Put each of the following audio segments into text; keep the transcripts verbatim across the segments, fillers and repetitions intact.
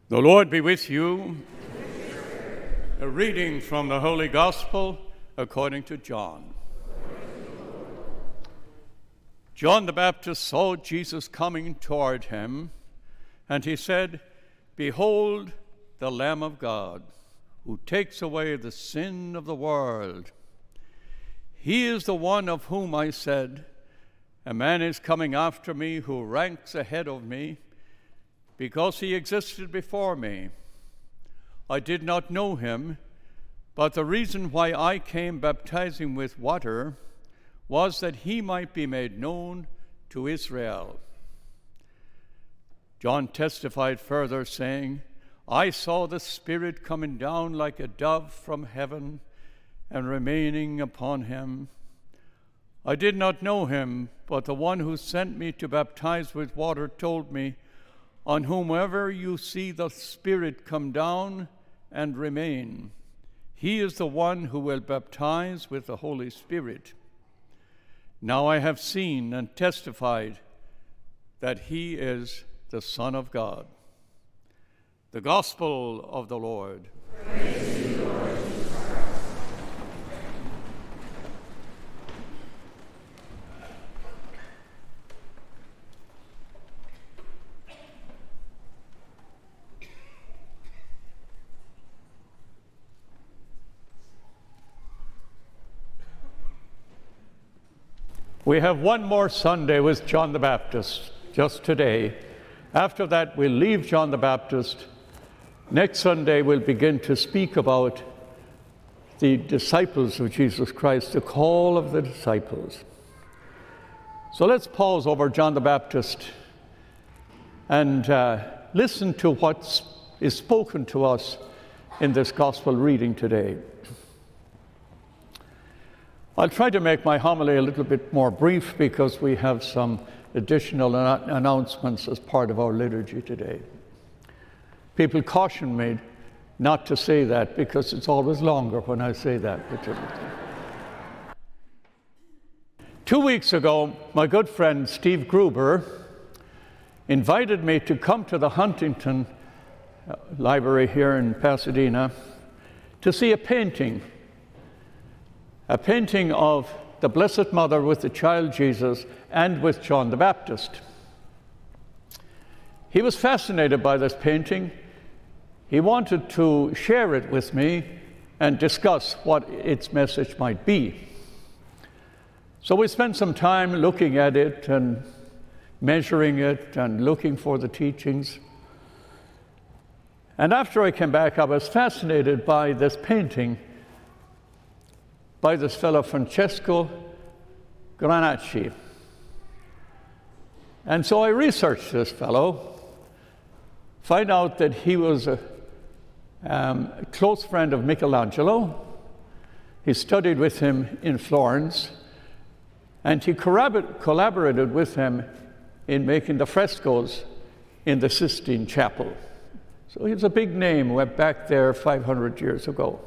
The Lord be with you. A reading from the Holy Gospel according to John. John the Baptist saw Jesus coming toward him, and he said, "Behold, the Lamb of God, who takes away the sin of the world. He is the one of whom I said, a man is coming after me who ranks ahead of me, because he existed before me. I did not know him, but the reason why I came baptizing with water was that he might be made known to Israel." John testified further, saying, "I saw the Spirit coming down like a dove from heaven and remaining upon him. I did not know him, but the one who sent me to baptize with water told me, 'On whomever you see the Spirit come down and remain, he is the one who will baptize with the Holy Spirit.' Now I have seen and testified that he is the Son of God." The Gospel of the Lord. Praise to you, Lord. We have one more Sunday with John the Baptist, just today. After that, we'll leave John the Baptist. Next Sunday, we'll begin to speak about the disciples of Jesus Christ, the call of the disciples. So let's pause over John the Baptist and uh, listen to what is spoken to us in this gospel reading today. I'll try to make my homily a little bit more brief because we have some additional an- announcements as part of our liturgy today. People caution me not to say that because it's always longer when I say that. Two weeks ago, my good friend Steve Gruber invited me to come to the Huntington Library here in Pasadena to see a painting. A painting of the Blessed Mother with the child Jesus and with John the Baptist. He was fascinated by this painting. He wanted to share it with me and discuss what its message might be. So we spent some time looking at it and measuring it and looking for the teachings. And after I came back, I was fascinated by this painting by this fellow Francesco Granacci. And so I researched this fellow, find out that he was a, um, a close friend of Michelangelo. He studied with him in Florence, and he corrobor- collaborated with him in making the frescoes in the Sistine Chapel. So he's a big name, went back there five hundred years ago.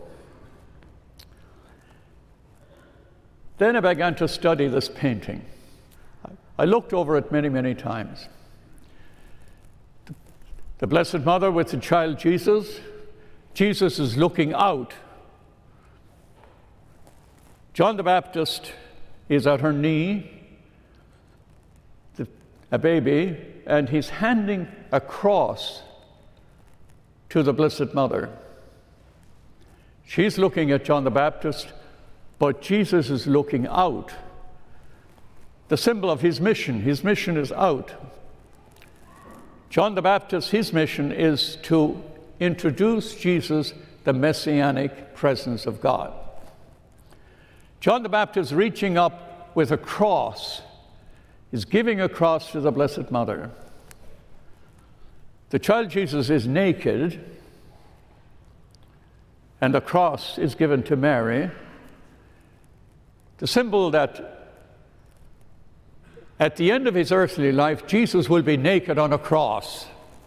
Then I began to study this painting. I looked over it many, many times. The Blessed Mother with the child Jesus. Jesus is looking out. John the Baptist is at her knee, the, a baby, and he's handing a cross to the Blessed Mother. She's looking at John the Baptist, but Jesus is looking out. The symbol of his mission, his mission is out. John the Baptist, his mission is to introduce Jesus, the messianic presence of God. John the Baptist reaching up with a cross is giving a cross to the Blessed Mother. The child Jesus is naked, and the cross is given to Mary. The symbol that at the end of his earthly life, Jesus will be naked on a cross,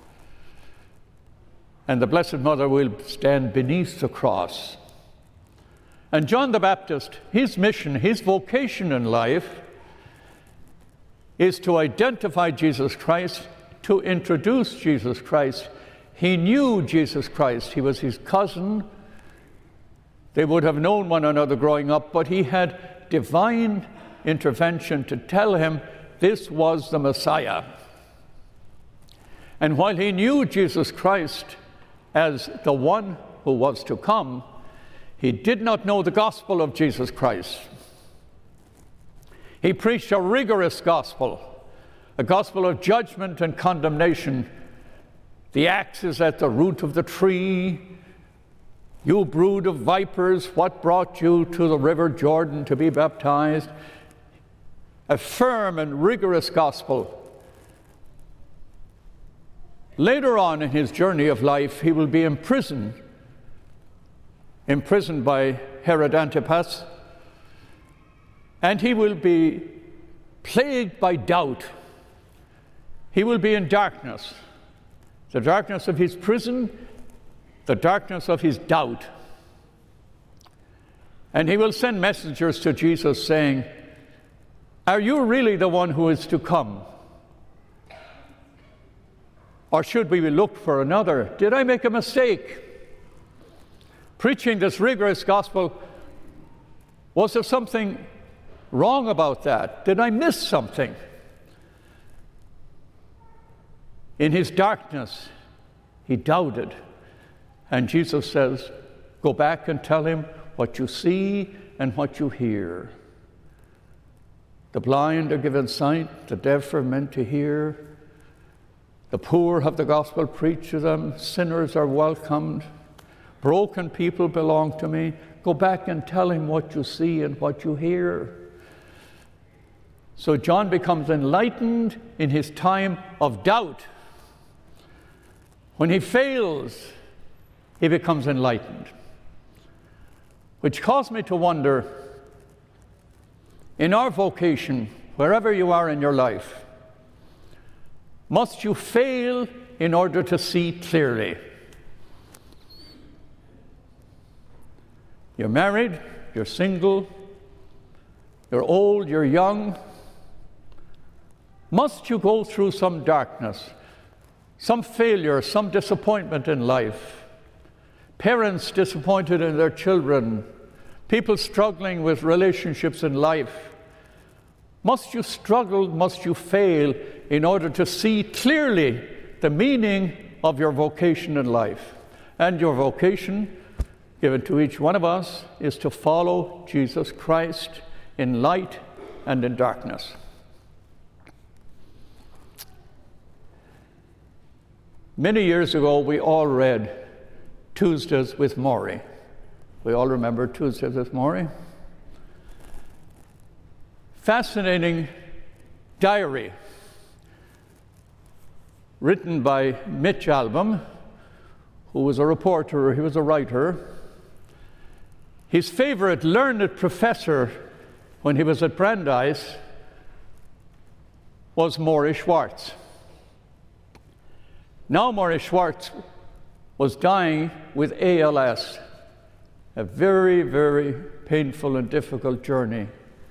and the Blessed Mother will stand beneath the cross. And John the Baptist, his mission, his vocation in life is to identify Jesus Christ, to introduce Jesus Christ He knew Jesus Christ. He was his cousin. They would have known one another growing up, but he had divine intervention to tell him this was the Messiah. And while he knew Jesus Christ as the one who was to come, he did not know the gospel of Jesus Christ. He preached a rigorous gospel, a gospel of judgment and condemnation. The axe is at the root of the tree. You brood of vipers, what brought you to the river Jordan to be baptized? A firm and rigorous gospel. Later on in his journey of life, he will be imprisoned, imprisoned by Herod Antipas, and he will be plagued by doubt. He will be in darkness, the darkness of his prison, the darkness of his doubt. And he will send messengers to Jesus saying, "Are you really the one who is to come? Or should we look for another? Did I make a mistake? Preaching this rigorous gospel, was there something wrong about that? Did I miss something?" In his darkness, he doubted. And Jesus says, "Go back and tell him what you see and what you hear. The blind are given sight, the deaf are meant to hear. The poor have the gospel preached to them, sinners are welcomed. Broken people belong to me. Go back and tell him what you see and what you hear." So John becomes enlightened in his time of doubt. When he fails, he becomes enlightened. Which caused me to wonder, in our vocation, wherever you are in your life, must you fail in order to see clearly? You're married, you're single, you're old, you're young. Must you go through some darkness, some failure, some disappointment in life? Parents disappointed in their children, people struggling with relationships in life. Must you struggle, must you fail in order to see clearly the meaning of your vocation in life? And your vocation, given to each one of us, is to follow Jesus Christ in light and in darkness. Many years ago, we all read Tuesdays with Morrie. We all remember Tuesdays with Morrie. Fascinating diary written by Mitch Albom, who was a reporter, he was a writer. His favorite learned professor when he was at Brandeis was Morrie Schwartz. Now Morrie Schwartz was dying with A L S, a very, very painful and difficult journey.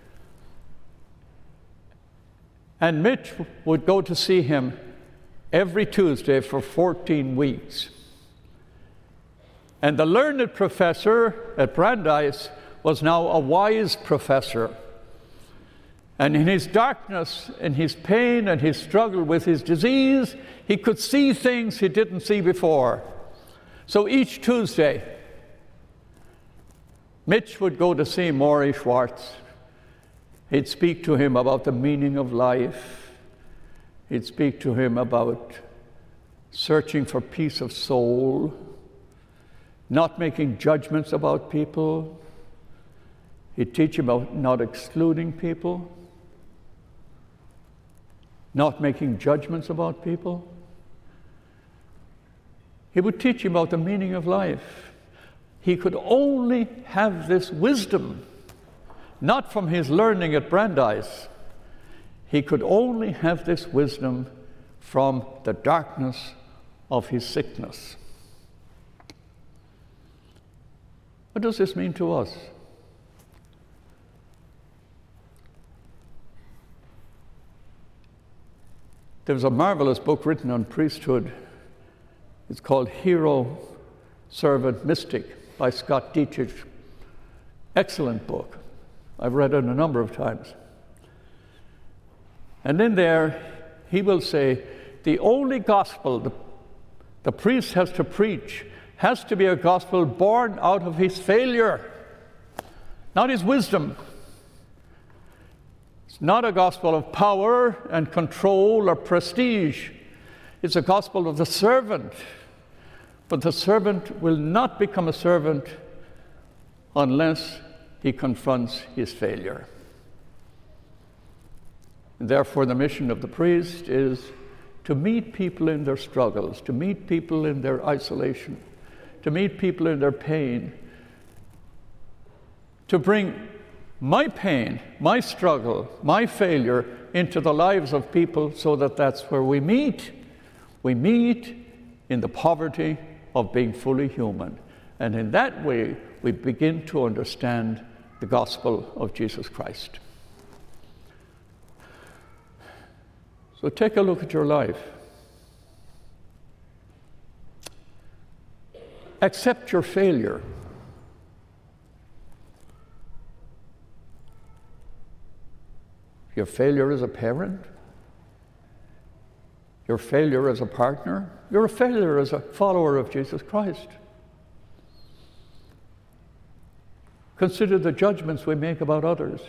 And Mitch would go to see him every Tuesday for fourteen weeks. And the learned professor at Brandeis was now a wise professor. And in his darkness, in his pain and his struggle with his disease, he could see things he didn't see before. So each Tuesday, Mitch would go to see Morrie Schwartz. He'd speak to him about the meaning of life. He'd speak to him about searching for peace of soul, not making judgments about people. He'd teach him about not excluding people, not making judgments about people. He would teach him about the meaning of life. He could only have this wisdom, not from his learning at Brandeis. He could only have this wisdom from the darkness of his sickness. What does this mean to us? There was a marvelous book written on priesthood. It's called Hero, Servant, Mystic by Scott Dietrich. Excellent book. I've read it a number of times. And in there, he will say, the only gospel the, the priest has to preach has to be a gospel born out of his failure, not his wisdom. It's not a gospel of power and control or prestige. It's a gospel of the servant. But the servant will not become a servant unless he confronts his failure. And therefore, the mission of the priest is to meet people in their struggles, to meet people in their isolation, to meet people in their pain, to bring my pain, my struggle, my failure into the lives of people so that that's where we meet. We meet in the poverty of being fully human. And in that way, we begin to understand the gospel of Jesus Christ. So take a look at your life. Accept your failure. Your failure as a parent, your failure as a partner, your failure as a follower of Jesus Christ. Consider the judgments we make about others,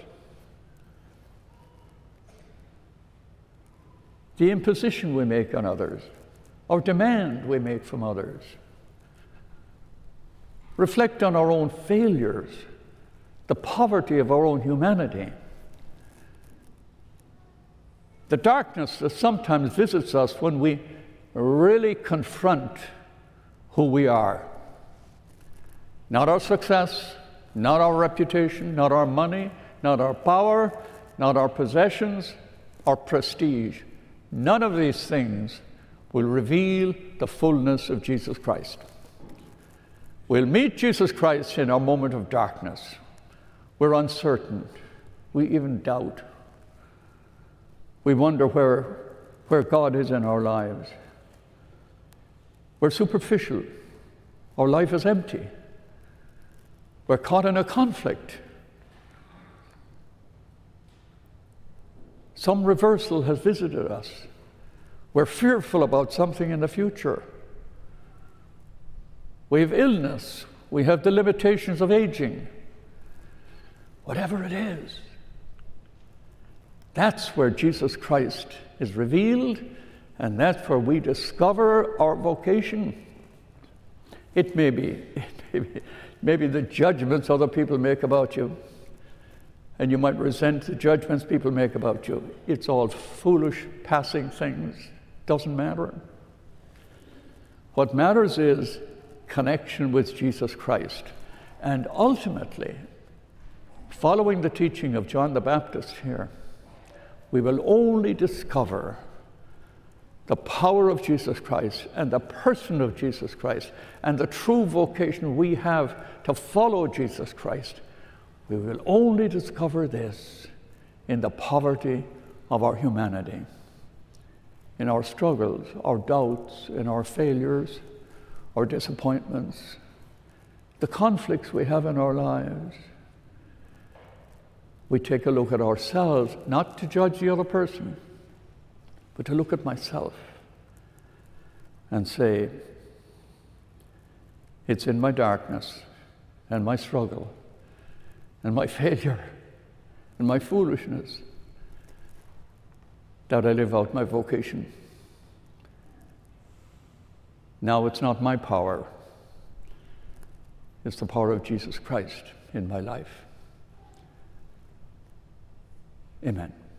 the imposition we make on others, or demand we make from others. Reflect on our own failures, the poverty of our own humanity, the darkness that sometimes visits us when we really confront who we are. Not our success, not our reputation, not our money, not our power, not our possessions, our prestige. None of these things will reveal the fullness of Jesus Christ. We'll meet Jesus Christ in our moment of darkness. We're uncertain. We even doubt. We wonder where, where God is in our lives. We're superficial. Our life is empty. We're caught in a conflict. Some reversal has visited us. We're fearful about something in the future. We have illness. We have the limitations of aging. Whatever it is, that's where Jesus Christ is revealed, and that's where we discover our vocation. It may be, it may be, maybe the judgments other people make about you, and you might resent the judgments people make about you. It's all foolish, passing things. Doesn't matter. What matters is connection with Jesus Christ. And ultimately, following the teaching of John the Baptist here, we will only discover the power of Jesus Christ and the person of Jesus Christ and the true vocation we have to follow Jesus Christ. We will only discover this in the poverty of our humanity, in our struggles, our doubts, in our failures, our disappointments, the conflicts we have in our lives. We take a look at ourselves, not to judge the other person, but to look at myself and say, it's in my darkness and my struggle and my failure and my foolishness that I live out my vocation. Now it's not my power, it's the power of Jesus Christ in my life. Amen.